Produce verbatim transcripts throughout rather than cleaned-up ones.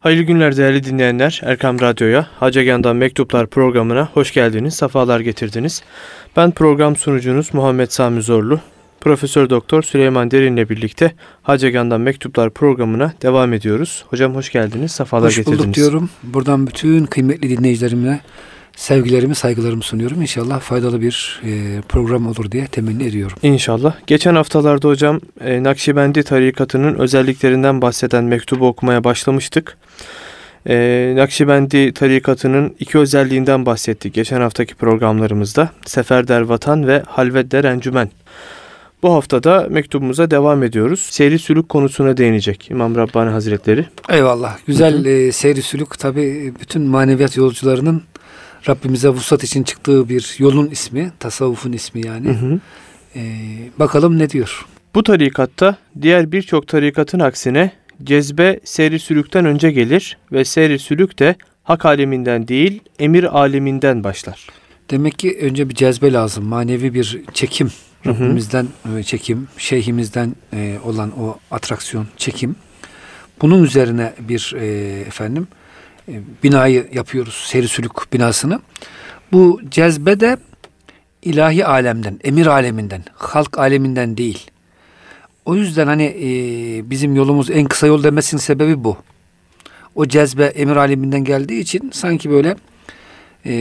Hayırlı günler değerli dinleyenler. Erkam Radyo'ya, Hacı Ege'nden Mektuplar programına hoş geldiniz, sefalar getirdiniz. Ben program sunucunuz Muhammed Sami Zorlu. Profesör Doktor Süleyman Derin'le birlikte Hacı Ege'nden Mektuplar programına devam ediyoruz. Hocam hoş geldiniz, sefalar hoş getirdiniz. Hoş bulduk diyorum. Buradan bütün kıymetli dinleyicilerime sevgilerimi, saygılarımı sunuyorum. İnşallah faydalı bir e, program olur diye temenni ediyorum. İnşallah. Geçen haftalarda hocam e, Nakşibendi tarikatının özelliklerinden bahseden mektubu okumaya başlamıştık. E, Nakşibendi tarikatının iki özelliğinden bahsettik geçen haftaki programlarımızda. Seferder Vatan ve Halvedder Encümen. Bu haftada mektubumuza devam ediyoruz. Seyri sülük konusuna değinecek İmam Rabbani Hazretleri. Eyvallah. Güzel e, seyri sülük tabii bütün maneviyat yolcularının Rabbimize vuslat için çıktığı bir yolun ismi, tasavvufun ismi yani. Hı hı. Ee, bakalım ne diyor? Bu tarikatta diğer birçok tarikatın aksine cezbe seyri sülükten önce gelir ve seyri sülük de hak aleminden değil, emir aleminden başlar. Demek ki önce bir cezbe lazım, manevi bir çekim. Hı hı. Rabbimizden çekim, şeyhimizden e, olan o atraksiyon, çekim. Bunun üzerine bir e, efendim binayı yapıyoruz, seyri sülük binasını. Bu cezbe de ilahi alemden, emir aleminden, halk aleminden değil. O yüzden hani e, bizim yolumuz en kısa yol demesinin sebebi bu. O cezbe emir aleminden geldiği için sanki böyle e,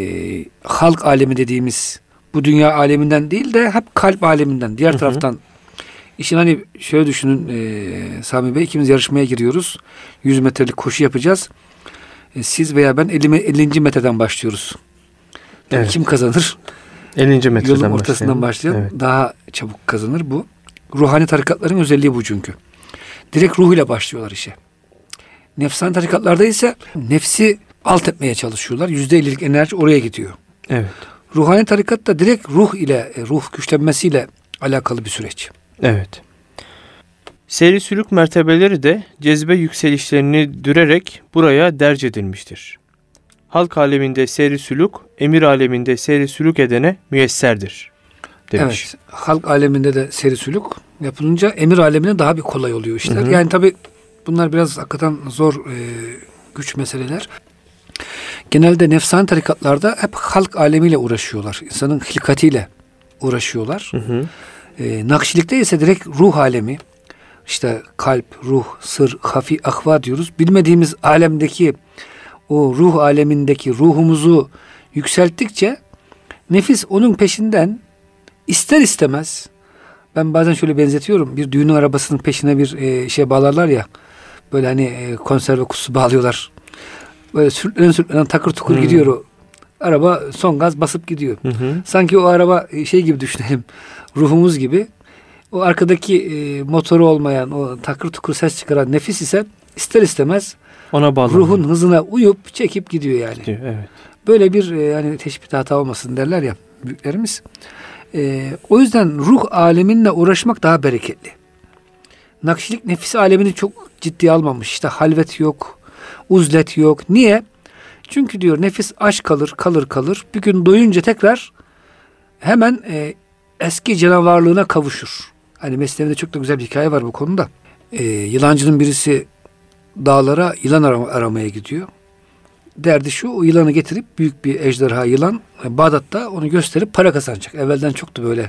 halk alemi dediğimiz bu dünya aleminden değil de hep kalp aleminden, diğer hı hı. taraftan. İşin hani şöyle düşünün e, Sami Bey, ikimiz yarışmaya giriyoruz. yüz metrelik koşu yapacağız. Siz veya ben ellinci metreden başlıyoruz. Evet. Kim kazanır? ellinci metreden Yolun ortasından başlayan evet. daha çabuk kazanır bu. Ruhani tarikatların özelliği bu çünkü. Direkt ruhuyla başlıyorlar işe. Nefsani tarikatlarda ise nefsi alt etmeye çalışıyorlar. yüzde ellilik enerji oraya gidiyor. Evet. Ruhani tarikat da direkt ruh ile, ruh güçlenmesiyle alakalı bir süreç. Evet. Seyri sülük mertebeleri de cezbe yükselişlerini dürerek buraya derc edilmiştir. Halk aleminde seyri sülük, emir aleminde seyri sülük edene müyesserdir demiş. Evet, halk aleminde de seyri sülük yapılınca emir alemine daha bir kolay oluyor işler. Hı hı. Yani tabii bunlar biraz hakikaten zor e, güç meseleler. Genelde nefsani tarikatlarda hep halk alemiyle uğraşıyorlar. İnsanın hilkatiyle uğraşıyorlar. Hı hı. E, Nakşilikte ise direkt ruh alemi. İşte kalp, ruh, sır, hafi, ahva diyoruz. Bilmediğimiz alemdeki o ruh alemindeki ruhumuzu yükselttikçe nefis onun peşinden ister istemez, ben bazen şöyle benzetiyorum, bir düğünün arabasının peşine bir e, şey bağlarlar ya, böyle hani e, konserve kutusu bağlıyorlar. Böyle sürüklenen sürüklenen takır tukur hmm. gidiyor o. Araba son gaz basıp gidiyor. Hı hı. Sanki o araba şey gibi düşünelim, ruhumuz gibi. O arkadaki e, motoru olmayan, o takır tukur ses çıkaran nefis ise ister istemez ona bağlı, ruhun hızına uyup çekip gidiyor yani. Gidiyor, evet. Böyle bir e, yani teşbih hata olmasın derler ya büyüklerimiz. E, o yüzden ruh aleminle uğraşmak daha bereketli. Nakşilik nefis alemini çok ciddiye almamış. İşte halvet yok, uzlet yok. Niye? Çünkü diyor nefis aç kalır, kalır, kalır. Bir gün doyunca tekrar hemen e, eski canavarlığına kavuşur. Hani Mesnevi'de çok da güzel bir hikaye var bu konuda. Ee, yılancının birisi dağlara yılan aram- aramaya gidiyor. Derdi şu, o yılanı getirip büyük bir ejderha yılan Bağdat'ta onu gösterip para kazanacak. Evvelden çoktu böyle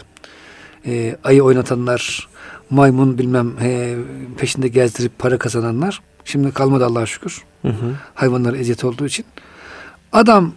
e, ayı oynatanlar, maymun bilmem e, peşinde gezdirip para kazananlar. Şimdi kalmadı Allah'a şükür. Hı hı. Hayvanlar eziyet olduğu için. Adam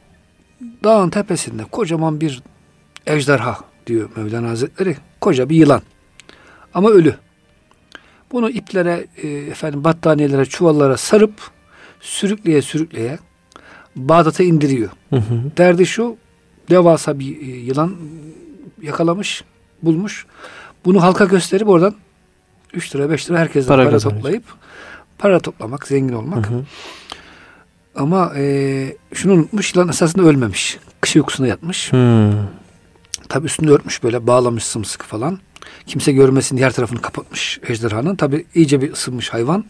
dağın tepesinde kocaman bir ejderha diyor Mevlana Hazretleri. Koca bir yılan. Ama ölü. Bunu iplere, e, efendim battaniyelere, çuvallara sarıp sürükleye sürükleye Bağdat'a indiriyor. Hı hı. Derdi şu, devasa bir e, yılan yakalamış, bulmuş. Bunu halka gösterip oradan üç lira beş lira herkesten para, para toplayıp para toplamak, zengin olmak. Hı hı. Ama e, şunu unutmuş, yılan esasında ölmemiş. Kış uykusuna yatmış. Hı. Tabii üstünü örtmüş, böyle bağlamış sımsıkı falan. Kimse görmesin diye her tarafını kapatmış ejderhanın. Tabii iyice bir ısınmış hayvan.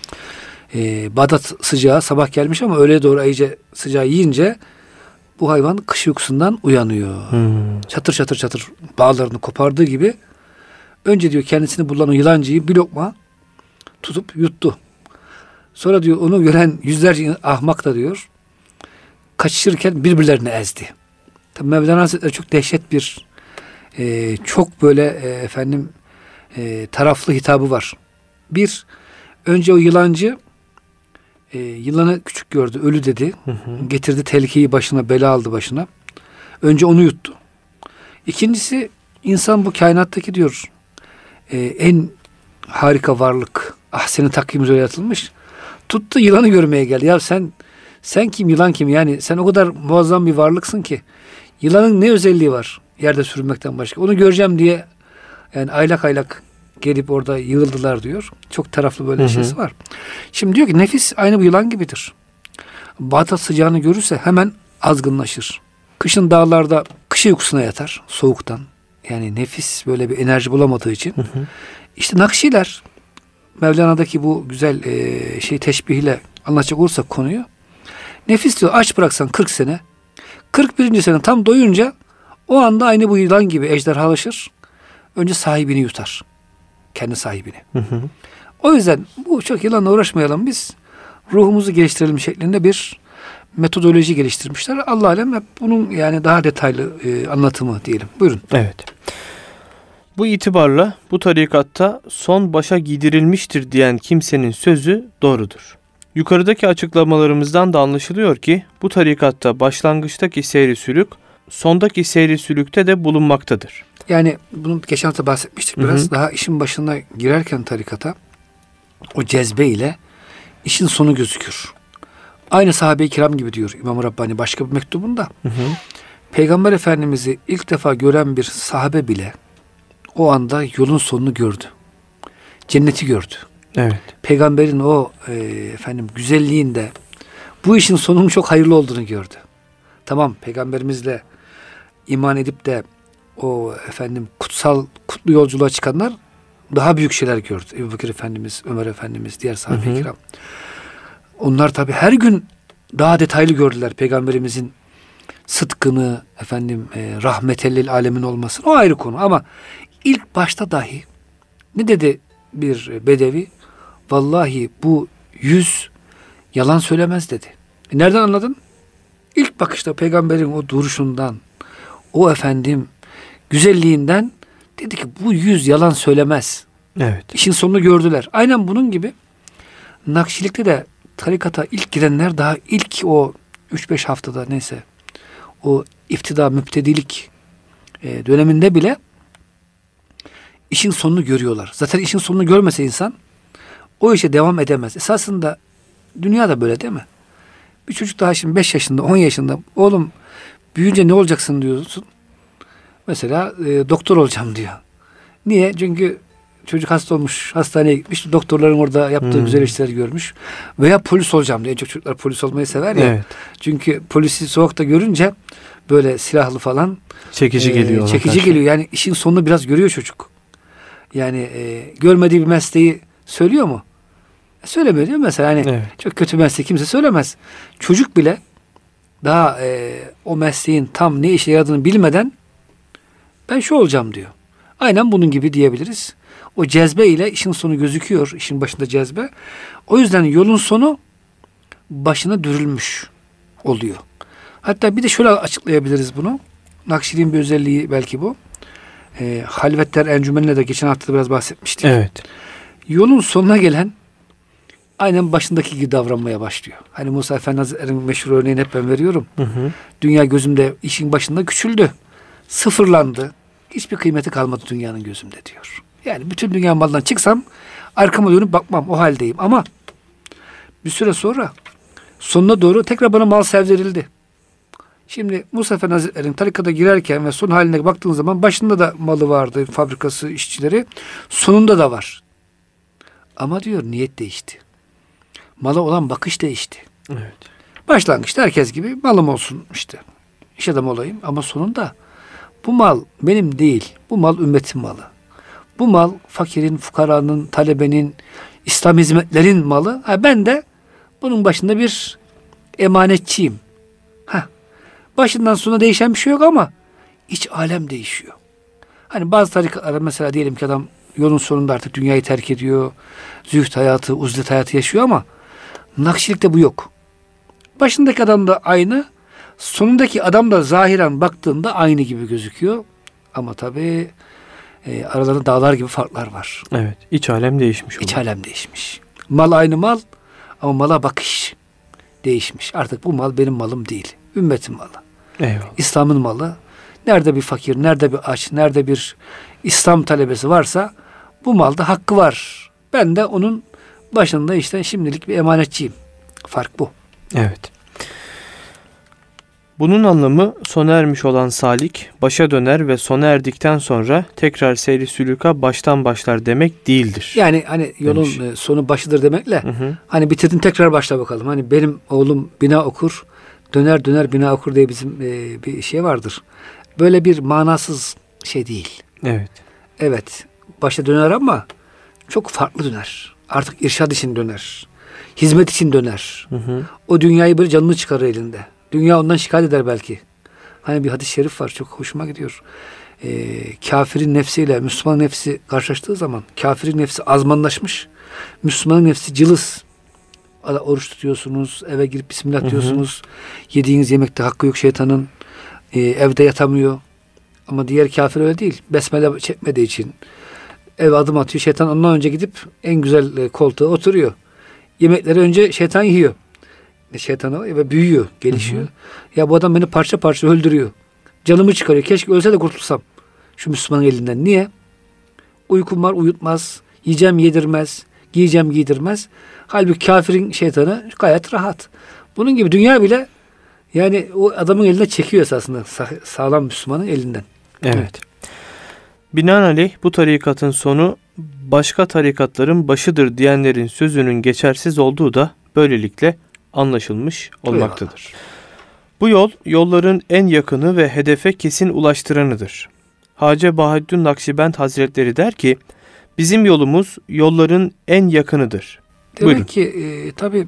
Ee, Bağdat sıcağı sabah gelmiş ama öğleye doğru iyice sıcağı yiyince bu hayvan kış uykusundan uyanıyor. Hmm. Çatır çatır çatır bağlarını kopardığı gibi önce diyor kendisini bulan o yılancıyı bir lokma tutup yuttu. Sonra diyor onu gören yüzlerce ahmak da diyor kaçışırken birbirlerini ezdi. Tabii Mevlana Hazretleri çok dehşet bir e, çok böyle e, efendim e, taraflı hitabı var. Bir, önce o yılancı e, yılanı küçük gördü, ölü dedi. Hı hı. Getirdi tehlikeyi başına, bela aldı başına. Önce onu yuttu. İkincisi, insan bu kainattaki diyor e, en harika varlık. Ahsen-i takvim üzere yaratılmış. Tuttu yılanı görmeye geldi. Ya sen sen kim, yılan kim? Yani sen o kadar muazzam bir varlıksın ki. Yılanın ne özelliği var yerde sürünmekten başka? Onu göreceğim diye yani aylak aylak gelip orada yığıldılar diyor. Çok taraflı böyle şeysi var. Şimdi diyor ki nefis aynı bu yılan gibidir. Batıl sıcağını görürse hemen azgınlaşır. Kışın dağlarda kış uykusuna yatar soğuktan. Yani nefis böyle bir enerji bulamadığı için. Hı hı. İşte Nakşiler Mevlana'daki bu güzel e, şey teşbihiyle anlatacak olursak konuyu. Nefis diyor aç bıraksan kırk sene. kırk birinci sene tam doyunca o anda aynı bu yılan gibi ejderhalaşır. Önce sahibini yutar. Kendi sahibini. Hı hı. O yüzden bu çok yılanla uğraşmayalım biz. Ruhumuzu geliştirelim şeklinde bir metodoloji geliştirmişler. Allah alem hep bunun yani daha detaylı e, anlatımı diyelim. Buyurun. Evet. Bu itibarla bu tarikatta son başa giydirilmiştir diyen kimsenin sözü doğrudur. Yukarıdaki açıklamalarımızdan da anlaşılıyor ki bu tarikatta başlangıçtaki seyri sülük, sondaki seyri sülükte de bulunmaktadır. Yani bunu geçen hafta bahsetmiştik biraz. Hı hı. Daha işin başına girerken tarikata o cezbe ile işin sonu gözükür. Aynı sahabe-i kiram gibi diyor İmam-ı Rabbani başka bir mektubunda. Hı hı. Peygamber Efendimiz'i ilk defa gören bir sahabe bile o anda yolun sonunu gördü. Cenneti gördü. Evet. Peygamberin o e, efendim güzelliğinde bu işin sonunun çok hayırlı olduğunu gördü. Tamam, peygamberimizle iman edip de o efendim kutsal kutlu yolculuğa çıkanlar daha büyük şeyler gördü. Ebubekir Efendimiz, Ömer Efendimiz, diğer sahabe-i kiram. Onlar tabii her gün daha detaylı gördüler peygamberimizin sıdkını, efendim e, rahmetellil alemin olmasını. O ayrı konu ama ilk başta dahi ne dedi bir bedevi? Vallahi bu yüz yalan söylemez dedi. E nereden anladın? İlk bakışta peygamberin o duruşundan, o efendim güzelliğinden dedi ki bu yüz yalan söylemez. Evet. İşin sonunu gördüler. Aynen bunun gibi Nakşilikte de tarikata ilk girenler daha ilk o üç beş haftada neyse o iftida müptedilik e, döneminde bile işin sonunu görüyorlar. Zaten işin sonunu görmese insan o işe devam edemez. Esasında dünya da böyle değil mi? Bir çocuk daha şimdi beş yaşında, on yaşında oğlum büyüyünce ne olacaksın diyorsun. Mesela e, doktor olacağım diyor. Niye? Çünkü çocuk hasta olmuş, hastaneye gitmiş, doktorların orada yaptığı hmm. güzel işleri görmüş. Veya polis olacağım diyor. En çok çocuklar polis olmayı sever ya. Evet. Çünkü polisi sokakta görünce böyle silahlı falan çekici e, geliyor. Çekici karşı. geliyor. Yani işin sonunu biraz görüyor çocuk. Yani e, görmediği bir mesleği söylüyor mu? E, söylemiyor değil mi? Mesela hani evet. Çok kötü meslek kimse söylemez. Çocuk bile daha e, o mesleğin tam ne işe yaradığını bilmeden ben şu olacağım diyor. Aynen bunun gibi diyebiliriz. O cezbe ile işin sonu gözüküyor. İşin başında cezbe. O yüzden yolun sonu başına dürülmüş oluyor. Hatta bir de şöyle açıklayabiliriz bunu. Nakşiliğin bir özelliği belki bu. E, Halvetler Encümeni'ne de geçen hafta biraz bahsetmiştik. Evet. Yolun sonuna gelen aynen başındaki gibi davranmaya başlıyor. Hani Musa Efendi Hazretleri'nin meşhur örneğini hep ben veriyorum. Hı hı. Dünya gözümde işin başında küçüldü. Sıfırlandı. Hiçbir kıymeti kalmadı dünyanın gözümde diyor. Yani bütün dünya malından çıksam arkama dönüp bakmam, o haldeyim. Ama bir süre sonra sonuna doğru tekrar bana mal sevdirildi. Şimdi Musa Efendi Hazretleri'nin tarikata girerken ve son haline baktığın zaman başında da malı vardı, fabrikası, işçileri. Sonunda da var. Ama diyor niyet değişti. Mala olan bakış değişti. Evet. Başlangıçta herkes gibi malım olsun işte. İş adamı olayım ama sonunda bu mal benim değil. Bu mal ümmetin malı. Bu mal fakirin, fukaranın, talebenin, İslam hizmetlerin malı. Ha, ben de bunun başında bir emanetçiyim. Ha, başından sonuna değişen bir şey yok ama iç alem değişiyor. Hani bazı tarikatlarda mesela diyelim ki adam yolun sonunda artık dünyayı terk ediyor. Zühd hayatı, uzlet hayatı yaşıyor ama Nakşilikte bu yok. Başındaki adam da aynı, sonundaki adam da zahiren baktığında aynı gibi gözüküyor. Ama tabii e, aralarında dağlar gibi farklar var. Evet. İç alem değişmiş. İç alem değişmiş. Mal aynı mal ama mala bakış değişmiş. Artık bu mal benim malım değil. Ümmetin malı. Eyvallah. İslam'ın malı. Nerede bir fakir, nerede bir aç, nerede bir İslam talebesi varsa bu malda hakkı var. Ben de onun başında işte şimdilik bir emanetçiyim. Fark bu. Evet. Bunun anlamı sona ermiş olan salik başa döner ve sona erdikten sonra tekrar seyri sülüka baştan başlar demek değildir. Yani hani yolun demiş. Sonu başıdır demekle hı hı. Hani bitirdin tekrar başla bakalım. Hani benim oğlum bina okur, döner döner bina okur diye bizim e, bir şey vardır. Böyle bir manasız şey değil. Evet. Evet. Başta döner ama çok farklı döner. Artık irşad için döner. Hizmet için döner. Hı hı. O dünyayı böyle canını çıkarır elinde. Dünya ondan şikayet eder belki. Hani bir hadis-i şerif var. Çok hoşuma gidiyor. Ee, kafirin nefsiyle Müslüman nefsi karşılaştığı zaman kafirin nefsi azmanlaşmış. Müslümanın nefsi cılız. Oruç tutuyorsunuz. Eve girip bismillah hı hı. diyorsunuz. Yediğiniz yemekte hakkı yok şeytanın. Ee, evde yatamıyor. Ama diğer kafir öyle değil. Besmele çekmediği için eve adım atıyor. Şeytan ondan önce gidip en güzel koltuğa oturuyor. Yemekleri önce şeytan yiyor. Şeytan o ve büyüyor, gelişiyor. Hı hı. Ya bu adam beni parça parça öldürüyor. Canımı çıkarıyor. Keşke ölse de kurtulsam şu Müslümanın elinden. Niye? Uykum var, uyutmaz. Yiyeceğim, yedirmez. Giyeceğim, giydirmez. Halbuki kafirin şeytanı gayet rahat. Bunun gibi dünya bile yani o adamın eline çekiyor esasında sağlam Müslümanın elinden. Evet. evet. Binaenaleyh bu tarikatın sonu başka tarikatların başıdır diyenlerin sözünün geçersiz olduğu da böylelikle anlaşılmış olmaktadır. Eyvallah. Bu yol yolların en yakını ve hedefe kesin ulaştıranıdır. Hacı Bahaddin Nakşibend Hazretleri der ki bizim yolumuz yolların en yakınıdır. Demek Buyurun. ki e, tabii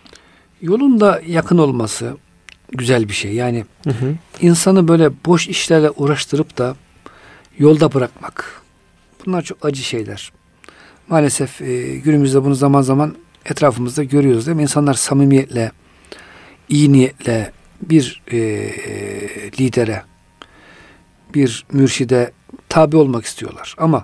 yolun da yakın olması güzel bir şey. Yani hı hı. insanı böyle boş işlerle uğraştırıp da yolda bırakmak. Bunlar çok acı şeyler. Maalesef e, günümüzde bunu zaman zaman etrafımızda görüyoruz değil mi? İnsanlar samimiyetle, iyi niyetle bir e, lidere, bir mürşide tabi olmak istiyorlar. Ama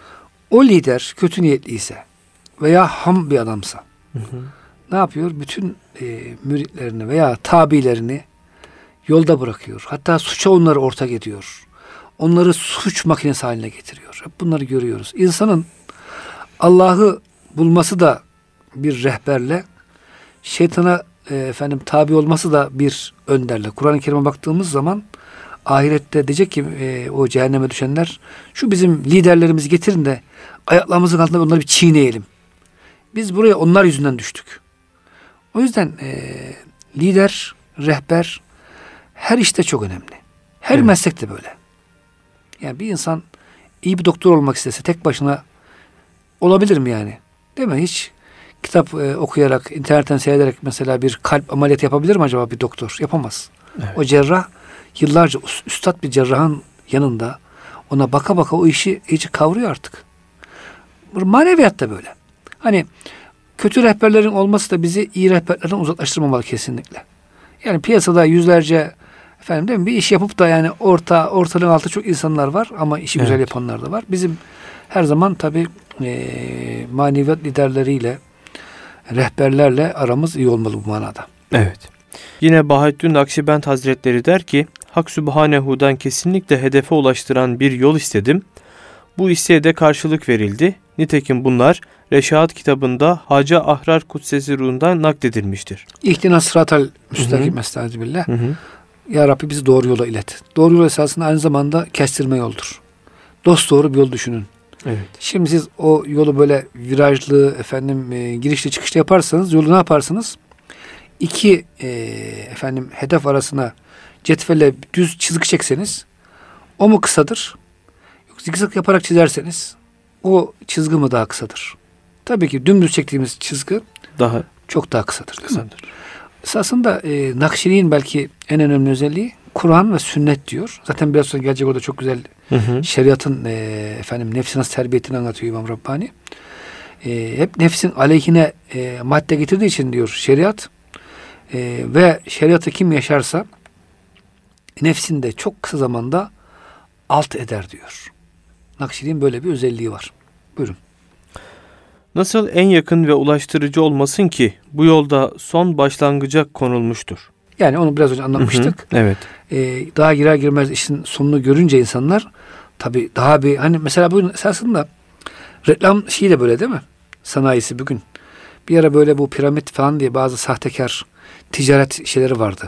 o lider kötü niyetliyse veya ham bir adamsa hı hı. ne yapıyor? Bütün e, müritlerini veya tabilerini yolda bırakıyor. Hatta suça onları ortak ediyor. Onları suç makinesi haline getiriyor. Hep bunları görüyoruz. İnsanın Allah'ı bulması da bir rehberle, şeytana e, efendim tabi olması da bir önderle. Kur'an-ı Kerim'e baktığımız zaman ahirette diyecek ki e, o cehenneme düşenler şu bizim liderlerimizi getirin de ayaklarımızın altında onları bir çiğneyelim. Biz buraya onlar yüzünden düştük. O yüzden e, lider, rehber her işte çok önemli. Her evet. meslekte böyle. Yani bir insan iyi bir doktor olmak istese tek başına olabilir mi yani? Değil mi? Hiç kitap e, okuyarak, internetten seyrederek mesela bir kalp ameliyatı yapabilir mi acaba bir doktor? Yapamaz. Evet. O cerrah yıllarca üstad bir cerrahın yanında ona baka baka o işi iyice kavruyor artık. Maneviyat da böyle. Hani kötü rehberlerin olması da bizi iyi rehberlerden uzaklaştırmamalı kesinlikle. Yani piyasada yüzlerce efendim değil mi, bir iş yapıp da yani orta ortalığın altı çok insanlar var ama işi evet. güzel yapanlar da var. Bizim her zaman tabii e, maneviyat liderleriyle, rehberlerle aramız iyi olmalı bu manada. Evet. Yine Bahaddin Nakşibend Hazretleri der ki, Hak Sübhanehu'dan kesinlikle hedefe ulaştıran bir yol istedim. Bu isteğe de karşılık verildi. Nitekim bunlar Reşaat kitabında Hacı Ahrar Kudsesi ruhundan nakledilmiştir. İhtinas sıratal müstakim estağfirullah. Ya Rabbi bizi doğru yola ilet. Doğru yol esasında aynı zamanda kestirme yoldur. Dost doğru bir yol düşünün. Evet. Şimdi siz o yolu böyle virajlı efendim e, girişli çıkışlı yaparsanız yolu ne yaparsınız? İki e, efendim hedef arasına cetvelle düz çizgi çekseniz o mu kısadır? Yok zikzak yaparak çizerseniz o çizgi mi daha kısadır? Tabii ki dümdüz çektiğimiz çizgi daha çok daha kısadır. kısadır. Esasında e, Nakşiliğin belki en önemli özelliği Kur'an ve sünnet diyor. Zaten biraz sonra gelecek orada çok güzel hı hı. şeriatın e, efendim nefsi nasıl terbiyetini anlatıyor İmam Rabbani. e, hep nefsin aleyhine e, madde getirdiği için diyor şeriat e, ve şeriatı kim yaşarsa nefsinde çok kısa zamanda alt eder diyor. Nakşiliğin böyle bir özelliği var. Buyurun. Nasıl en yakın ve ulaştırıcı olmasın ki bu yolda son başlangıca konulmuştur. Yani onu biraz önce anlatmıştık. Hı hı, evet. Ee, daha girer girmez işin sonunu görünce insanlar tabii daha bir hani mesela bu esasında reklam şeyi de böyle değil mi? Sanayisi bugün. Bir ara böyle bu piramit falan diye bazı sahtekar ticaret şeyleri vardı.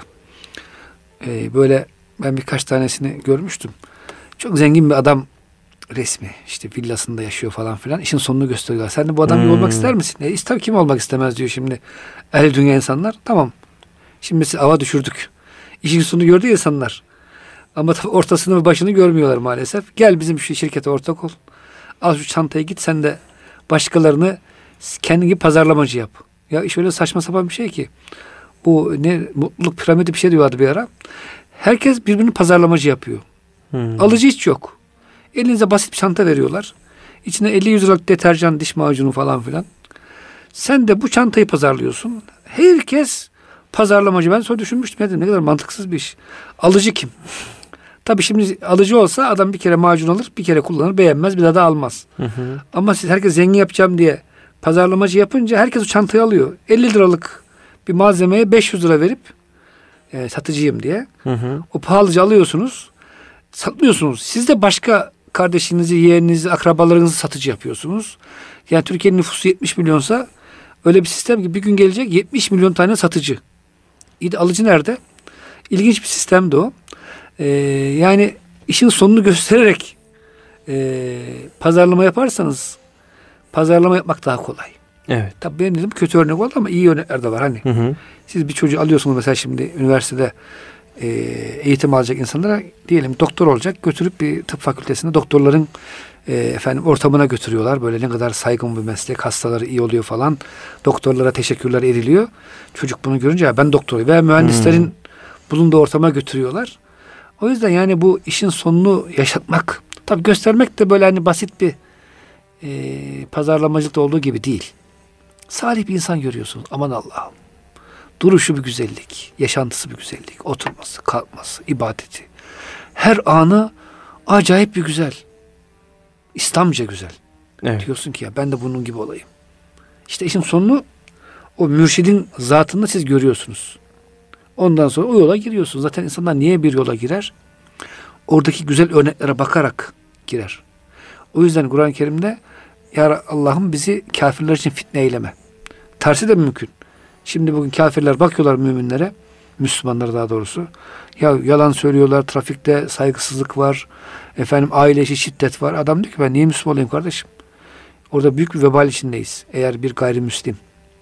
Ee, böyle ben birkaç tanesini görmüştüm. Çok zengin bir adam resmi. İşte villasında yaşıyor falan filan. İşin sonunu gösteriyorlar. Sen de bu adam gibi Hmm. olmak ister misin? E, ister kim olmak istemez diyor şimdi. El dünya insanlar. Tamam. Şimdi siz ava düşürdük. İşin sonunu gördü ya insanlar. Ama tabii ortasını ve başını görmüyorlar maalesef. Gel bizim şu şirkete ortak ol. Al şu çantayı git sen de başkalarını kendi gibi pazarlamacı yap. Ya iş öyle saçma sapan bir şey ki. Bu ne mutluluk piramidi bir şey diyorlardı bir ara. Herkes birbirini pazarlamacı yapıyor. Hmm. Alıcı hiç yok. Elinize basit bir çanta veriyorlar. İçine elli yüz liralık deterjan, diş macunu falan filan. Sen de bu çantayı pazarlıyorsun. Herkes pazarlamacı. Ben sonra düşünmüştüm. Dedim, ne kadar mantıksız bir iş. Alıcı kim? Tabii şimdi alıcı olsa adam bir kere macun alır, bir kere kullanır, beğenmez, bir daha da almaz. Hı hı. Ama siz herkes zengin yapacağım diye pazarlamacı yapınca herkes o çantayı alıyor. elli liralık bir malzemeye beş yüz lira verip e, satıcıyım diye. Hı hı. O pahalıca alıyorsunuz. Satmıyorsunuz. Siz de başka kardeşinizi, yeğeninizi, akrabalarınızı satıcı yapıyorsunuz. Yani Türkiye'nin nüfusu yetmiş milyonsa öyle bir sistem ki bir gün gelecek yetmiş milyon tane satıcı. İyi de alıcı nerede? İlginç bir sistemdi o. Ee, yani işin sonunu göstererek e, pazarlama yaparsanız pazarlama yapmak daha kolay. Evet. Tabii benim dedim kötü örnek oldu ama iyi örnekler de var. Hani Hı hı. siz bir çocuğu alıyorsunuz mesela şimdi üniversitede e, eğitim alacak insanlara diyelim doktor olacak, götürüp bir tıp fakültesinde doktorların e, efendim ortamına götürüyorlar. Böyle ne kadar saygın bir meslek, hastaları iyi oluyor falan. Doktorlara teşekkürler ediliyor. Çocuk bunu görünce ya ben doktorum veya mühendislerin hmm. bulunduğu ortama götürüyorlar. O yüzden yani bu işin sonunu yaşatmak, tabii göstermek de böyle hani basit bir e, pazarlamacılıkta olduğu gibi değil. Salih bir insan görüyorsunuz. Aman Allah'ım. Duruşu bir güzellik, yaşantısı bir güzellik, oturması, kalkması, ibadeti. Her anı acayip bir güzel. İslamca güzel. Evet. Diyorsun ki ya ben de bunun gibi olayım. İşte işin sonunu o mürşidin zatında siz görüyorsunuz. Ondan sonra o yola giriyorsunuz. Zaten insanlar niye bir yola girer? Oradaki güzel örneklere bakarak girer. O yüzden Kur'an-ı Kerim'de ya Allah'ım bizi kafirler için fitne eyleme. Tersi de mümkün. Şimdi bugün kafirler bakıyorlar müminlere, Müslümanlara daha doğrusu. Ya yalan söylüyorlar, trafikte saygısızlık var, efendim aile içi şiddet var. Adam diyor ki ben niye Müslüman olayım kardeşim? Orada büyük bir vebal içindeyiz. Eğer bir gayrimüslim,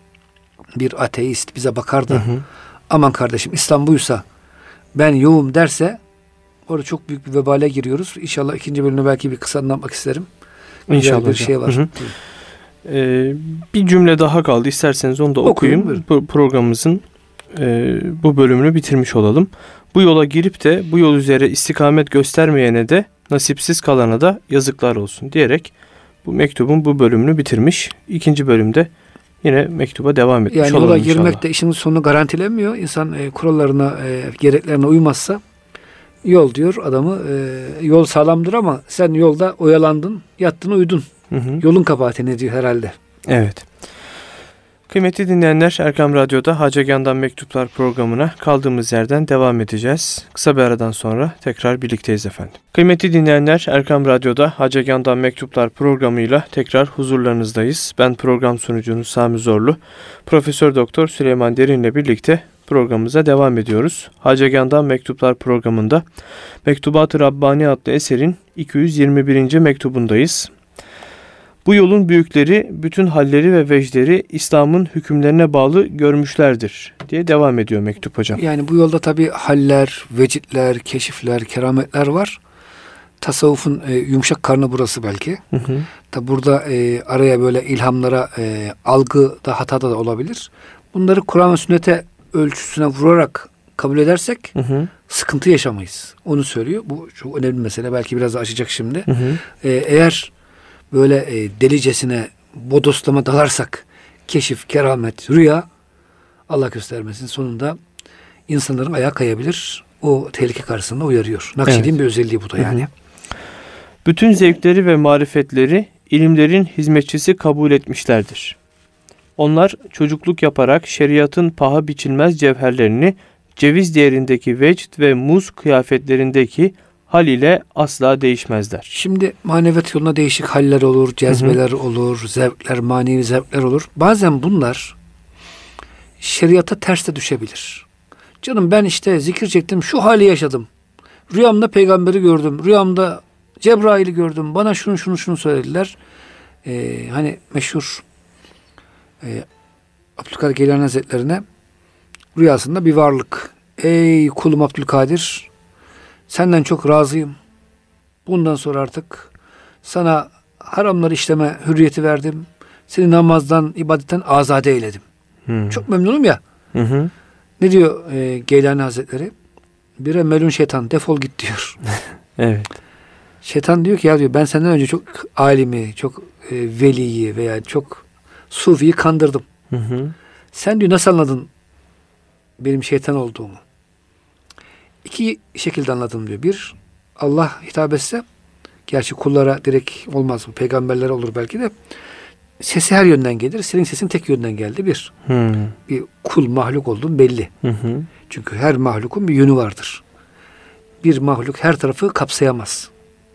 bir ateist bize bakar da hı hı. aman kardeşim İslam buysa ben yoğum derse orada çok büyük bir vebale giriyoruz. İnşallah ikinci bölümde belki bir kısa anlatmak isterim. İnşallah bir hocam. Şey var. Hı hı. Ee, bir cümle daha kaldı. İsterseniz onu da okuyayım. okuyayım. Bu programımızın e, bu bölümünü bitirmiş olalım. Bu yola girip de bu yol üzere istikamet göstermeyene de nasipsiz kalana da yazıklar olsun diyerek bu mektubun bu bölümünü bitirmiş. İkinci bölümde yine mektuba devam etmiş yani olalım yola inşallah. Girmek de işin sonunu garantilemiyor. İnsan e, kurallarına, e, gereklerine uymazsa yol diyor adamı. E, yol sağlamdır ama sen yolda oyalandın, yattın, uyudun. Hı hı. Yolun kabahatini diyor herhalde. Evet. Kıymetli dinleyenler, Erkam Radyo'da Hacegan'dan Mektuplar programına kaldığımız yerden devam edeceğiz. Kısa bir aradan sonra tekrar birlikteyiz efendim. Kıymetli dinleyenler, Erkam Radyo'da Hacegan'dan Mektuplar programıyla tekrar huzurlarınızdayız. Ben program sunucunuz Sami Zorlu, Profesör Doktor Süleyman Derin'le birlikte programımıza devam ediyoruz. Hacegan'dan Mektuplar programında Mektubat-ı Rabbani adlı eserin iki yüz yirmi birinci mektubundayız. Bu yolun büyükleri bütün halleri ve vecdleri İslam'ın hükümlerine bağlı görmüşlerdir diye devam ediyor mektup hocam. Yani bu yolda tabii haller, vecitler, keşifler, kerametler var. Tasavvufun e, yumuşak karnı burası belki. Hı hı. Tabi burada e, araya böyle ilhamlara e, algıda hatada da olabilir. Bunları Kur'an ve sünnete ölçüsüne vurarak kabul edersek hı hı. sıkıntı yaşamayız. Onu söylüyor. Bu çok önemli mesele. Belki biraz da açacak şimdi. Hı hı. E, eğer böyle e, delicesine bodoslama dalarsak, keşif, keramet, rüya, Allah göstermesin, sonunda insanların ayağı kayabilir. O tehlike karşısında uyarıyor. Nakşi'nin evet. bir özelliği bu da yani. Hı hı. Bütün zevkleri ve marifetleri ilimlerin hizmetçisi kabul etmişlerdir. Onlar çocukluk yaparak şeriatın paha biçilmez cevherlerini ceviz değerindeki vecd ve muz kıyafetlerindeki hal ile asla değişmezler. Şimdi maneviyat yoluna değişik haller olur, cezbeler hı hı. olur, zevkler, manevi zevkler olur. Bazen bunlar şeriata ters de düşebilir. Canım ben işte zikir çektim, şu hali yaşadım. Rüyamda peygamberi gördüm, rüyamda Cebrail'i gördüm, bana şunu şunu şunu söylediler. Ee, hani meşhur e, Abdülkadir Geylani Hazretlerine rüyasında bir varlık. Ey kulum Abdülkadir, senden çok razıyım. Bundan sonra artık sana haramları işleme hürriyeti verdim. Seni namazdan, ibadetten azade eyledim. Hmm. Çok memnunum ya. Hı hı. Ne diyor e, Geylani Hazretleri? Bire melun şeytan, defol git diyor. Evet. Şeytan diyor ki ya diyor ben senden önce çok alimi, çok e, veliyi veya çok sufiyi kandırdım. Hı hı. Sen diyor nasıl anladın benim şeytan olduğumu? İki şekilde anladım diyor. Bir, Allah hitap etse, gerçi kullara direkt olmaz, peygamberlere olur belki de, sesi her yönden gelir. Senin sesin tek yönden geldi bir. Hmm. Bir kul, mahluk olduğun belli. Hı hı. Çünkü her mahlukun bir yönü vardır. Bir mahluk her tarafı kapsayamaz.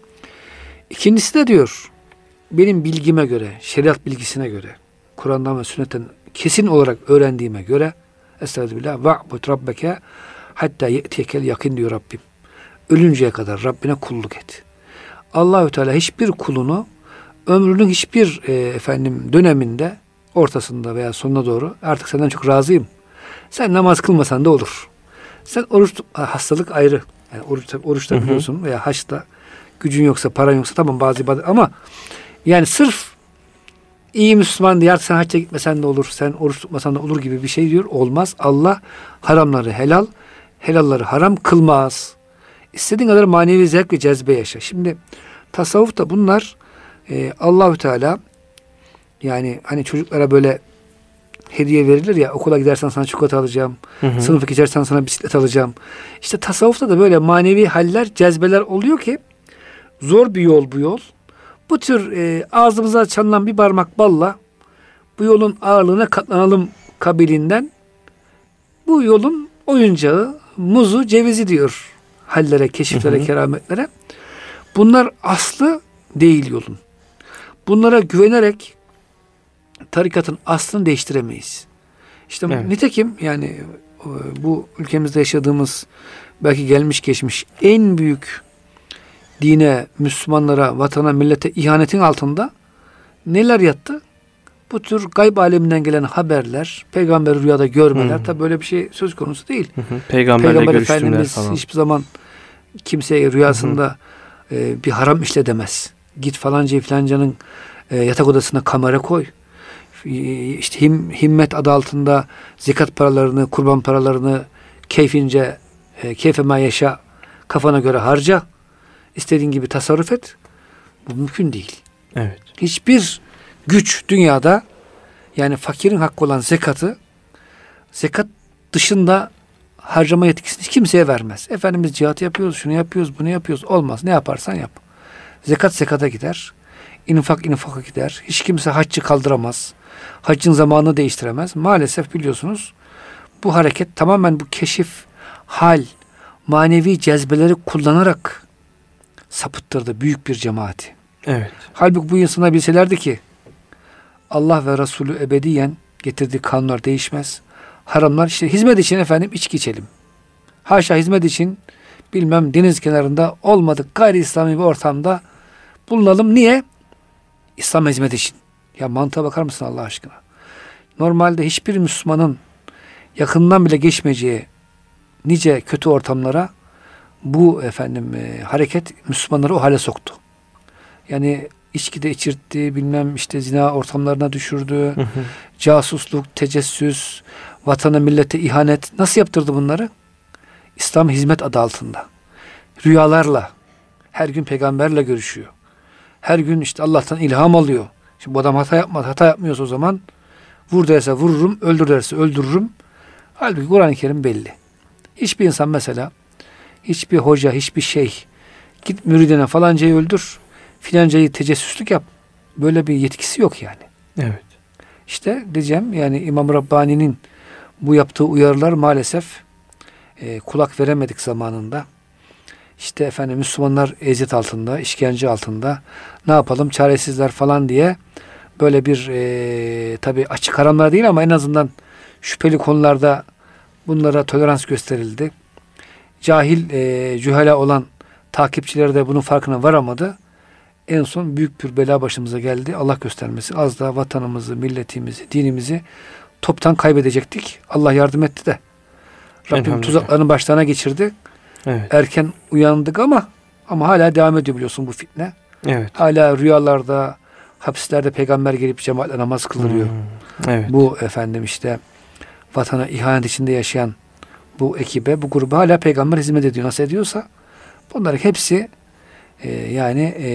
İkincisi de diyor, benim bilgime göre, şeriat bilgisine göre, Kur'an'dan ve sünnetten kesin olarak öğrendiğime göre, estağfirullah, va'bud rabbeke hatta ye'tiyekel yakin diyor Rabbim. Ölünceye kadar Rabbine kulluk et. Allahü Teala hiçbir kulunu ömrünün hiçbir e, efendim döneminde, ortasında veya sonuna doğru artık senden çok razıyım. Sen namaz kılmasan da olur. Sen oruç, hastalık ayrı. Yani oruç, oruçta biliyorsun veya haçta gücün yoksa, paran yoksa tamam bazı ibadet ama yani sırf iyi Müslüman diye artık sen hacca gitmesen de olur, sen oruç tutmasan da olur gibi bir şey diyor. Olmaz. Allah haramları helal, helalları haram kılmaz. İstediğin kadar manevi zevk ve cezbe yaşa. Şimdi tasavvufta bunlar e, Allahü Teala, yani hani çocuklara böyle hediye verilir ya, okula gidersen sana çikolata alacağım, hı hı. sınıfa geçersen sana bisiklet alacağım. İşte tasavvufta da böyle manevi haller, cezbeler oluyor ki zor bir yol bu yol. Bu tür e, ağzımıza çalınan bir parmak balla bu yolun ağırlığına katlanalım kabilinden bu yolun oyuncağı, muzu, cevizi diyor hallere, keşiflere, hı hı. kerametlere. Bunlar aslı değil yolun. Bunlara güvenerek tarikatın aslını değiştiremeyiz. İşte evet. nitekim yani bu ülkemizde yaşadığımız belki gelmiş geçmiş en büyük dine, Müslümanlara, vatana, millete ihanetin altında neler yattı? Bu tür gayb aleminden gelen haberler, peygamberi rüyada görmeler, tabi böyle bir şey söz konusu değil. Hı hı. Peygamberle Peygamber görüştüler Efendimiz falan. hiçbir zaman kimseye rüyasında hı hı. E, bir haram işle demez. Git falanca filancanın e, yatak odasına kamera koy. E, işte him, himmet adı altında zekat paralarını, kurban paralarını keyfince, e, keyfema yaşa, kafana göre harca. İstediğin gibi tasarruf et. Bu mümkün değil. Evet. Hiçbir güç dünyada, yani fakirin hakkı olan zekatı, zekat dışında harcama yetkisini hiç kimseye vermez. Efendimiz cihat yapıyoruz, şunu yapıyoruz, bunu yapıyoruz. Olmaz. Ne yaparsan yap. Zekat zekata gider. İnfak infaka gider. Hiç kimse haccı kaldıramaz. Haccın zamanını değiştiremez. Maalesef biliyorsunuz bu hareket tamamen bu keşif, hal, manevi cezbeleri kullanarak sapıttırdı büyük bir cemaati. Evet. Halbuki bu insana bilselerdi ki Allah ve Resulü ebediyen getirdiği kanunlar değişmez. Haramlar işte hizmet için efendim içki içelim. Haşa hizmet için bilmem deniz kenarında olmadık gayri İslami bir ortamda bulunalım. Niye? İslam hizmet için. Ya mantığa bakar mısın Allah aşkına? Normalde hiçbir Müslümanın yakından bile geçmeyeceği nice kötü ortamlara bu efendim e, hareket Müslümanları o hale soktu. Yani içki de içirtti, bilmem işte zina ortamlarına düşürdü, hı hı. casusluk, tecessüs, vatana millete ihanet. Nasıl yaptırdı bunları? İslam hizmet adı altında. Rüyalarla, her gün peygamberle görüşüyor. Her gün işte Allah'tan ilham alıyor. Şimdi bu adam hata yapmadı. Hata yapmıyorsa o zaman vur derse vururum, öldür derse öldürürüm. Halbuki Kur'an-ı Kerim belli. Hiçbir insan mesela, hiçbir hoca, hiçbir şeyh git müridine falancayı öldür, filancayı tecessüslük yap. Böyle bir yetkisi yok yani. Evet. İşte diyeceğim yani İmam Rabbani'nin bu yaptığı uyarılar maalesef e, kulak veremedik zamanında. İşte efendim Müslümanlar eziyet altında, işkence altında, ne yapalım çaresizler falan diye böyle bir e, tabii açık haramlar değil ama en azından şüpheli konularda bunlara tolerans gösterildi. Cahil, e, cühala olan takipçileri de bunun farkına varamadı. En son büyük bir bela başımıza geldi. Allah göstermesin. Az daha vatanımızı, milletimizi, dinimizi toptan kaybedecektik. Allah yardım etti de. Rabbim tuzaklarını başlarına geçirdi. Evet. Erken uyandık ama ama hala devam ediyor biliyorsun bu fitne. Evet. Hala rüyalarda, hapislerde peygamber gelip cemaatle namaz kıldırıyor. Hmm. Evet. Bu efendim işte vatana ihanet içinde yaşayan bu ekibe, bu gruba hala peygamber hizmet ediyor. Nasıl ediyorsa bunların hepsi e, yani e,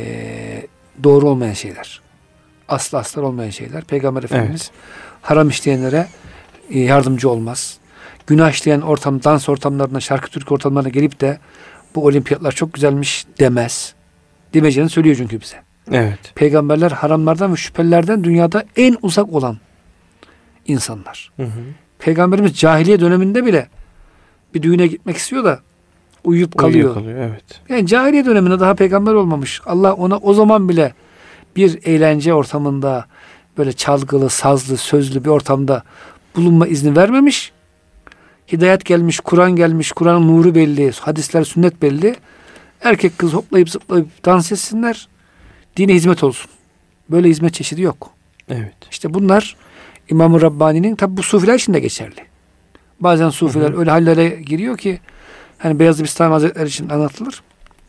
doğru olmayan şeyler. Aslı aslar olmayan şeyler. Peygamber Efendimiz evet. haram işleyenlere e, yardımcı olmaz. Günah işleyen ortam, dans ortamlarına, şarkı türkü ortamlarına gelip de bu olimpiyatlar çok güzelmiş demez. Demeyeceğini söylüyor çünkü bize. Evet. Peygamberler haramlardan ve şüphelilerden dünyada en uzak olan insanlar. Hı hı. Peygamberimiz cahiliye döneminde bile bir düğüne gitmek istiyor da uyuyup kalıyor. Uyuyor kalıyor, evet. Yani cahiliye döneminde daha peygamber olmamış. Allah ona o zaman bile bir eğlence ortamında böyle çalgılı, sazlı, sözlü bir ortamda bulunma izni vermemiş. Hidayet gelmiş, Kur'an gelmiş, Kur'an'ın nuru belli, hadisler, sünnet belli. Erkek kız hoplayıp zıplayıp dans etsinler. Dine hizmet olsun. Böyle hizmet çeşidi yok. Evet. İşte bunlar İmam-ı Rabbani'nin, tabi bu sufiler için de geçerli. Bazen sufiler hı hı. öyle hallere giriyor ki hani Beyazıt Bistami Hazretleri için anlatılır.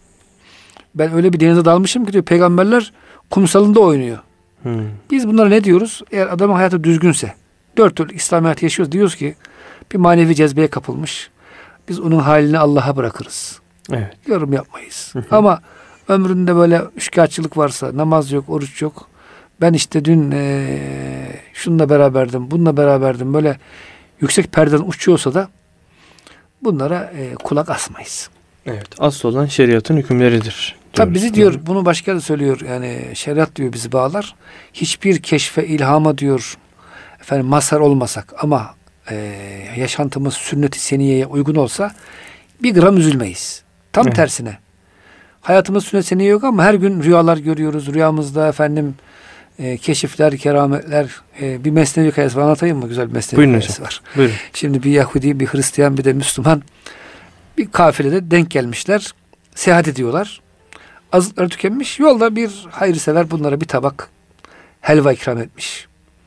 Ben öyle bir denize dalmışım ki diyor, peygamberler kumsalında oynuyor. Hmm. Biz bunlara ne diyoruz? Eğer adamın hayatı düzgünse, dört türlü İslam hayatı yaşıyoruz, diyoruz ki bir manevi cezbeye kapılmış. Biz onun halini Allah'a bırakırız. Evet. Yorum yapmayız. Hı hı. Ama ömründe böyle üçkağıtçılık varsa, namaz yok, oruç yok. Ben işte dün ee, şununla beraberdim, bununla beraberdim. Böyle yüksek perdeden uçuyorsa da bunlara e, kulak asmayız. Evet. Asıl olan şeriatın hükümleridir. Tabi bizi diyor, bunu başka da söylüyor. Yani şeriat diyor bizi bağlar. Hiçbir keşfe, ilhama diyor efendim mazhar olmasak ama e, yaşantımız sünnet-i seniyeye uygun olsa bir gram üzülmeyiz. Tam evet. tersine. Hayatımız sünnet-i seniye yok ama her gün rüyalar görüyoruz. Rüyamızda efendim e, keşifler, kerametler, e, bir mesnevi hikayesi var. Anlatayım mı? Güzel bir mesnevi Buyurun hikayesi hocam. var. Buyurun. Şimdi bir Yahudi, bir Hristiyan, bir de Müslüman bir kafilede denk gelmişler. Seyahat ediyorlar. Azıkları tükenmiş. Yolda bir hayırsever bunlara bir tabak helva ikram etmiş.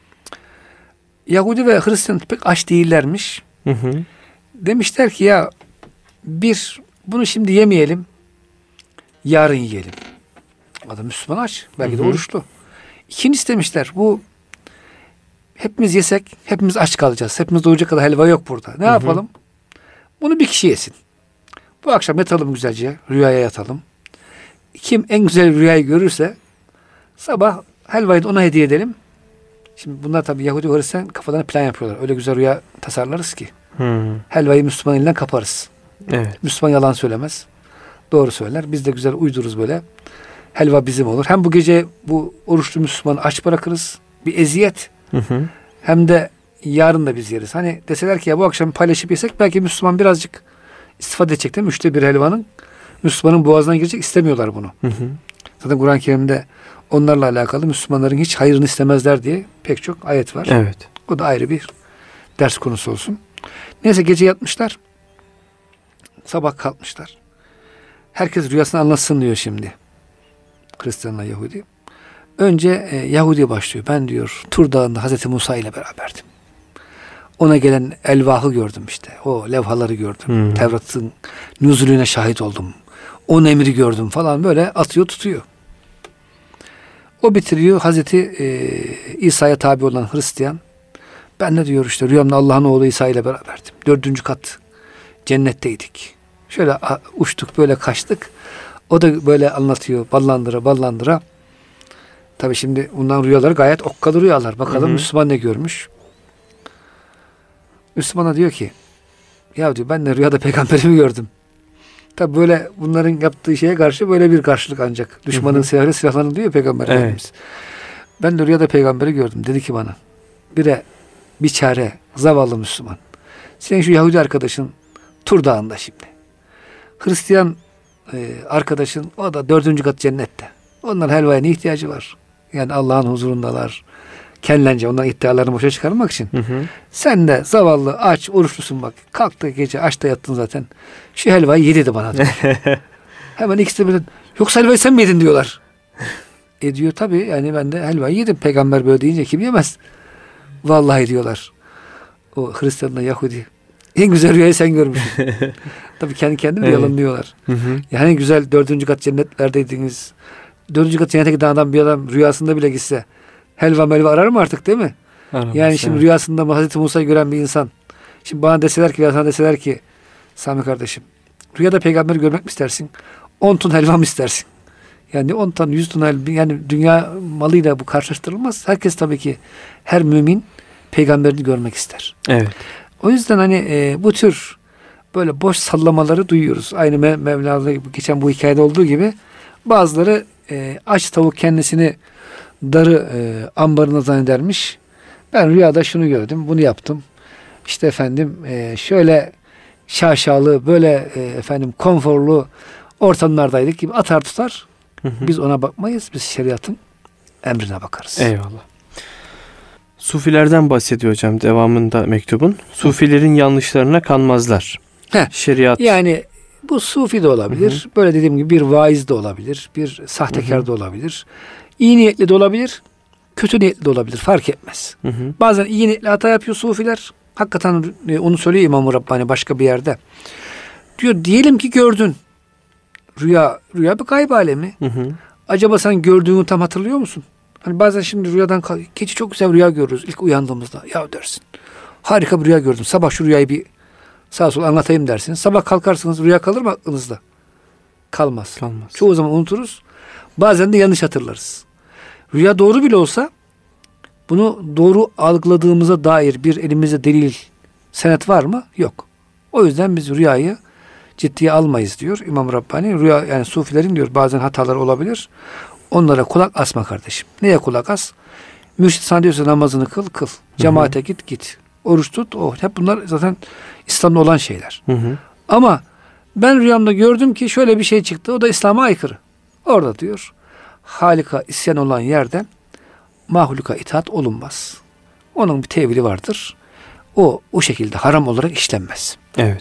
Yahudi ve Hristiyan pek aç değillermiş. Hı hı. Demişler ki ya bir bunu şimdi yemeyelim, yarın yiyelim. Adam Müslüman aç. Belki hı hı. de oruçlu. İkincisi demişler bu hepimiz yesek hepimiz aç kalacağız. Hepimiz doyacak kadar helva yok burada. Ne hı hı. yapalım? Bunu bir kişi yesin. Bu akşam yatalım güzelce. Rüyaya yatalım. Kim en güzel rüyayı görürse sabah helvayı da ona hediye edelim. Şimdi bunlar tabii Yahudi ve Hristiyan kafalarına plan yapıyorlar. Öyle güzel rüya tasarlarız ki. Hmm. Helvayı Müslüman elinden kaparız. Evet. Müslüman yalan söylemez. Doğru söyler. Biz de güzel uydururuz böyle. Helva bizim olur. Hem bu gece bu oruçlu Müslümanı aç bırakırız. Bir eziyet. Hı hı. Hem de yarın da biz yeriz. Hani deseler ki ya bu akşam paylaşıp yesek belki Müslüman birazcık istifade edecek değil mi? Üçte bir helvanın Müslümanın boğazına girecek, istemiyorlar bunu. Hı hı. Zaten Kur'an-ı Kerim'de onlarla alakalı Müslümanların hiç hayrını istemezler diye pek çok ayet var. Evet. O da ayrı bir ders konusu olsun. Neyse gece yatmışlar. Sabah kalkmışlar. Herkes rüyasını anlatsın diyor şimdi. Hristiyanlar, Yahudi. Önce e, Yahudi başlıyor. Ben diyor Tur Dağı'nda Hazreti Musa ile beraberdim. Ona gelen elvahı gördüm işte. O levhaları gördüm. Hmm. Tevrat'ın nüzulüne şahit oldum. Onun emri gördüm falan böyle atıyor tutuyor. O bitiriyor. Hazreti e, İsa'ya tabi olan Hristiyan. Ben de diyor işte rüyamda Allah'ın oğlu İsa ile beraberdim. Dördüncü kat cennetteydik. Şöyle a, uçtuk böyle kaçtık. O da böyle anlatıyor ballandıra ballandıra. Tabii şimdi bundan rüyaları gayet okkalı rüyalar. Bakalım Hı hı. Müslüman ne görmüş? Müslümana diyor ki, ya diyor ben de rüyada peygamberimi gördüm. Tabii böyle bunların yaptığı şeye karşı böyle bir karşılık ancak. Düşmanın silahıyla silahlanır diyor Peygamber Evet. Efendimiz. Ben de rüyada peygamberi gördüm. Dedi ki bana, bire bir çare, zavallı Müslüman. Senin şu Yahudi arkadaşın Tur Dağı'nda şimdi. Hristiyan e, arkadaşın o da dördüncü kat cennette. Onların helvaya ne ihtiyacı var? Yani Allah'ın huzurundalar. Kendilerince onların iddialarını boşa çıkarmak için. Hı hı. Sen de zavallı, aç, oruçlusun bak. Kalktı gece, açta yattın zaten. Şu helvayı ye dedi bana. Hemen ikisi de böyle, yoksa helvayı sen mi yedin diyorlar. E diyor tabii, yani ben de helvayı yedim. Peygamber böyle deyince kim yemez? Vallahi diyorlar. O Hristiyanla Yahudi. En güzel rüyayı sen görmüşsün. Tabii kendi kendine evet. yalanlıyorlar. Hı hı. Yani güzel dördüncü kat cennetlerdeydiniz. Dördüncü kat cennete giden adam bir adam rüyasında bile gitse helva melva arar mı artık, değil mi? Aramaz, yani şimdi evet. rüyasında Hazreti Musa'yı gören bir insan. Şimdi bana deseler ki, sana deseler ki Sami kardeşim, rüyada peygamberi görmek mi istersin? on ton helva mı istersin? Yani on ton, yüz ton helva, yani dünya malıyla bu karşılaştırılmaz. Herkes tabii ki, her mümin peygamberini görmek ister. Evet. O yüzden hani e, bu tür böyle boş sallamaları duyuyoruz. Aynı Me- Mevla'da geçen bu hikayede olduğu gibi bazıları e, aç tavuk kendisini darı e, ambarına zannedermiş. Ben rüyada şunu gördüm, bunu yaptım. İşte efendim e, şöyle şaşalı, böyle e, efendim konforlu ortamlardaydık gibi atar tutar. Hı hı. Biz ona bakmayız. Biz şeriatın emrine bakarız. Eyvallah. Sufilerden bahsediyor hocam devamında mektubun. Sufilerin yanlışlarına kanmazlar. Heh. Şeriat. Yani bu sufi de olabilir. Hı hı. Böyle dediğim gibi bir vaiz de olabilir. Bir sahtekar hı hı. da olabilir. İyi niyetli de olabilir. Kötü niyetli de olabilir. Fark etmez. Hı hı. Bazen iyi niyetli hata yapıyor sufiler. Hakikaten onu söylüyor İmam-ı Rabbani başka bir yerde. Diyor diyelim ki gördün. Rüya, rüya bir gayb alemi. Hı hı. Acaba sen gördüğünü tam hatırlıyor musun? Hani bazen şimdi rüyadan kalk, gece çok güzel rüya görürüz ilk uyandığımızda. Ya dersin. Harika bir rüya gördüm. Sabah şu rüyayı bir sağa sola anlatayım dersiniz. Sabah kalkarsınız, rüya kalır mı aklınızda? Kalmaz. Kalmaz. Çoğu zaman unuturuz. Bazen de yanlış hatırlarız. Rüya doğru bile olsa bunu doğru algıladığımıza dair bir elimizde delil, senet var mı? Yok. O yüzden biz rüyayı ciddiye almayız diyor İmam Rabbani. Rüya, yani sufilerin diyor bazen hataları olabilir. Onlara kulak asma kardeşim. Neye kulak as? Mürşit sana diyorsa namazını kıl, kıl. Cemaate hı hı. git, git. Oruç tut. Oh, hep bunlar zaten İslam'da olan şeyler. Hı hı. Ama ben rüyamda gördüm ki şöyle bir şey çıktı. O da İslam'a aykırı. Orada diyor, Halika isyan olan yerde mahluka itaat olunmaz. Onun bir tevili vardır. O o şekilde haram olarak işlenmez. Evet.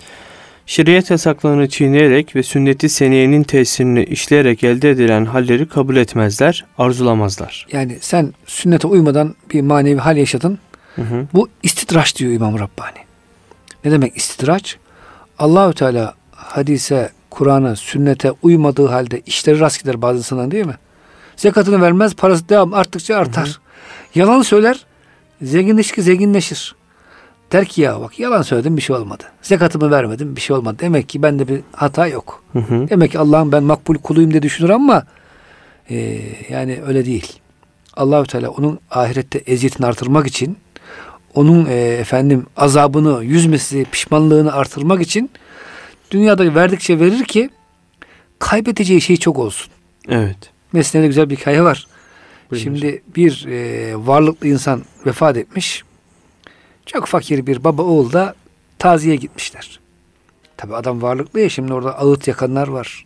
Şeriat yasaklarını çiğneyerek ve sünnet-i seniyenin tesirini işleyerek elde edilen halleri kabul etmezler, arzulamazlar. Yani sen sünnete uymadan bir manevi hal yaşadın. Hı hı. Bu istidraç diyor İmam Rabbani. Ne demek istidraç? Allahü Teala hadise, Kur'an'a, sünnete uymadığı halde işleri rast gider bazı insanlar, değil mi? Zekatını vermez, parası devam arttıkça artar. Hı hı. Yalan söyler, zenginleşir, zenginleşir. Der ki ya bak yalan söyledim, bir şey olmadı. Zekatımı vermedim, bir şey olmadı. Demek ki bende bir hata yok. Hı hı. Demek ki Allah'ın ben makbul kuluyum diye düşünür ama e, yani öyle değil. Allahü Teala onun ahirette eziyetini artırmak için, onun e, efendim azabını, yüzmesi, pişmanlığını artırmak için dünyada verdikçe verir ki kaybedeceği şey çok olsun. Evet. Mesela güzel bir hikaye var. Buyurun. Şimdi bir e, varlıklı insan vefat etmiş. Çok fakir bir baba oğul da taziye gitmişler. Tabi adam varlıklı ya, şimdi orada ağıt yakanlar var.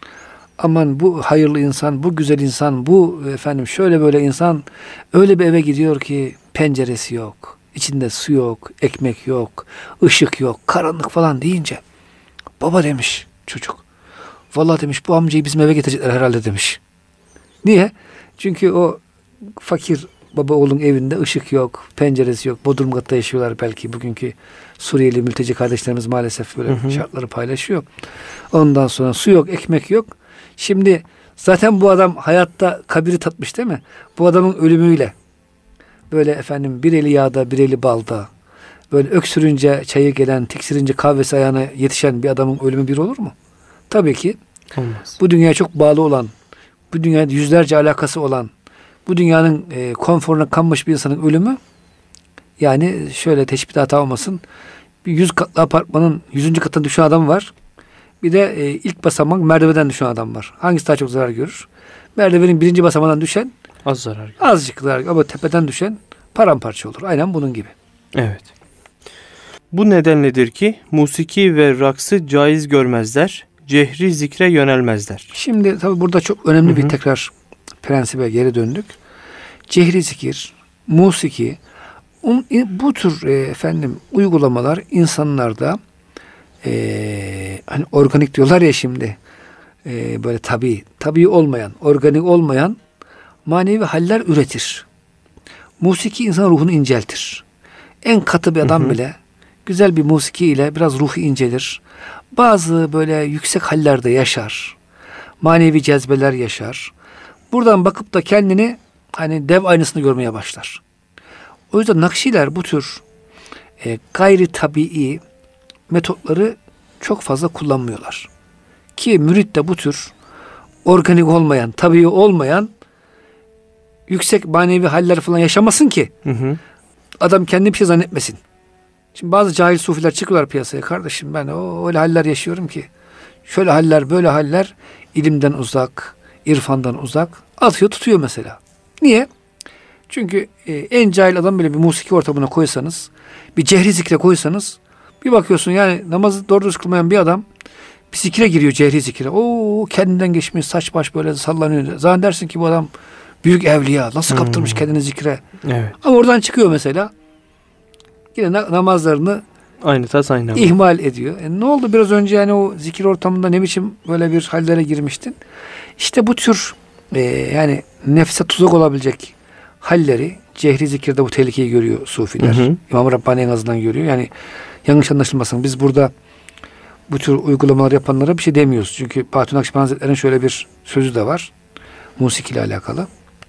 Aman bu hayırlı insan, bu güzel insan, bu efendim şöyle böyle insan öyle bir eve gidiyor ki penceresi yok, içinde su yok, ekmek yok, ışık yok, karanlık falan deyince baba demiş çocuk. Vallahi demiş bu amcayı bizim eve getirecekler herhalde demiş. Niye? Çünkü o fakir baba oğlun evinde ışık yok, penceresi yok. Bodrum katta yaşıyorlar belki. Bugünkü Suriyeli mülteci kardeşlerimiz maalesef böyle hı hı. şartları paylaşıyor. Ondan sonra su yok, ekmek yok. Şimdi zaten bu adam hayatta kabiri tatmış, değil mi? Bu adamın ölümüyle böyle efendim bir eli yağda, bir eli balda, böyle öksürünce çayı gelen, tiksirince kahvesi ayağına yetişen bir adamın ölümü bir olur mu? Tabii ki olmaz. Bu dünyaya çok bağlı olan, bu dünyada yüzlerce alakası olan, bu dünyanın e, konforuna kanmış bir insanın ölümü, yani şöyle teşbih hata olmasın, bir yüz katlı apartmanın yüzüncü katına düşen adam var. Bir de e, ilk basamak merdivenden düşen adam var. Hangisi daha çok zarar görür? Merdivenin birinci basamağından düşen az zarar görür. Azıcık zarar, ama tepeden düşen paramparça olur. Aynen bunun gibi. Evet. Bu nedenledir ki musiki ve raksı caiz görmezler, cehri zikre yönelmezler. Şimdi tabii burada çok önemli Hı hı. bir tekrar prensibe geri döndük. Cehri zikir, musiki, un, bu tür e, efendim uygulamalar insanlarda e, hani organik diyorlar ya şimdi, e, böyle tabii, tabii olmayan, organik olmayan manevi haller üretir. Musiki insanın ruhunu inceltir. En katı bir adam hı hı. bile güzel bir musiki ile biraz ruhu incelir. Bazı böyle yüksek hallerde yaşar. Manevi cezbeler yaşar. Buradan bakıp da kendini hani dev aynasını görmeye başlar. O yüzden Nakşiler bu tür e, gayri tabii metotları çok fazla kullanmıyorlar. Ki mürit de bu tür organik olmayan, tabii olmayan yüksek manevi haller falan yaşamasın ki hı hı. adam kendini bir şey zannetmesin. Şimdi bazı cahil sufiler çıkıyorlar piyasaya. Kardeşim ben o öyle haller yaşıyorum ki. Şöyle haller, böyle haller, ilimden uzak, irfandan uzak. Atıyor, tutuyor mesela. Niye? Çünkü e, en cahil adam bile bir musiki ortamına koysanız, bir cehri zikre koysanız, bir bakıyorsun yani namazı doğru düz kılmayan bir adam bir zikre giriyor, cehri zikre. Oo, kendinden geçmiş, saç baş böyle sallanıyor. Zannedersin ki bu adam büyük evliya. Nasıl kaptırmış hmm. kendini zikre. Evet. Ama oradan çıkıyor mesela. Yine namazlarını aynı tas aynı ihmal ediyor. E ne oldu biraz önce, yani o zikir ortamında ne biçim böyle bir hallere girmiştin? İşte bu tür e, yani nefse tuzak olabilecek halleri, cehri zikirde bu tehlikeyi görüyor sufiler. Hı hı. İmam-ı Rabbani en azından görüyor. Yani yanlış anlaşılmasın, biz burada bu tür uygulamalar yapanlara bir şey demiyoruz. Çünkü Bahattin Akşener Hazretleri'nin şöyle bir sözü de var. Musiki ile alakalı.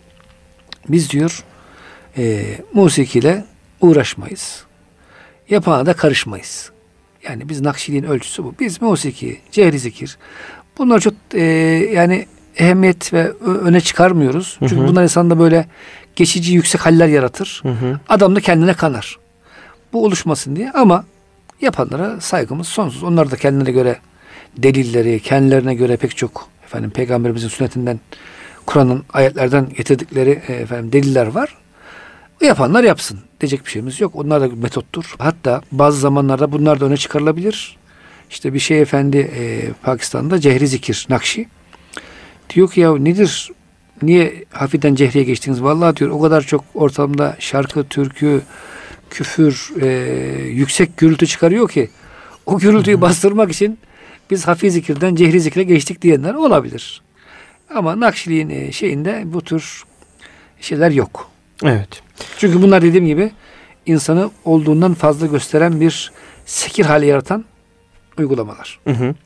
Biz diyor e, musiki ile uğraşmayız. Yapana da karışmayız. Yani biz Nakşiliğin ölçüsü bu. Biz musiki, cehri zikir, bunları çok e, yani ehemmiyet ve öne çıkarmıyoruz. Çünkü hı hı. bunlar insanda böyle geçici yüksek haller yaratır. Hı hı. Adam da kendine kanar. Bu oluşmasın diye, ama yapanlara saygımız sonsuz. Onlar da kendilerine göre delilleri, kendilerine göre pek çok efendim Peygamberimizin sünnetinden, Kur'an'ın ayetlerden getirdikleri efendim deliller var. Yapanlar yapsın. Diyecek bir şeyimiz yok. Onlar da metottur. Hatta bazı zamanlarda bunlar da öne çıkarılabilir. İşte bir şey efendi e, Pakistan'da cehri zikir, Nakşi. Diyor ki ya nedir? Niye hafiften cehriye geçtiniz? Vallahi diyor o kadar çok ortamda şarkı, türkü, küfür, e, yüksek gürültü çıkarıyor ki o gürültüyü bastırmak için biz hafif zikirden cehri zikre geçtik diyenler olabilir. Ama Nakşiliğin e, şeyinde bu tür şeyler yok. Evet. Çünkü bunlar dediğim gibi insanı olduğundan fazla gösteren bir sekir hali yaratan uygulamalar. Hı hı.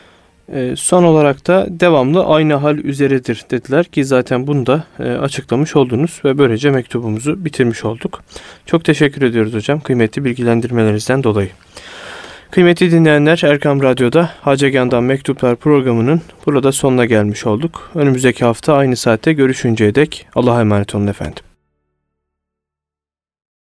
E, son olarak da devamlı aynı hal üzeredir dediler ki zaten bunu da e, açıklamış oldunuz ve böylece mektubumuzu bitirmiş olduk. Çok teşekkür ediyoruz hocam kıymetli bilgilendirmelerinizden dolayı. Kıymetli dinleyenler, Erkam Radyo'da Hacegan'dan Mektuplar programının burada sonuna gelmiş olduk. Önümüzdeki hafta aynı saatte görüşünceye dek Allah'a emanet olun efendim.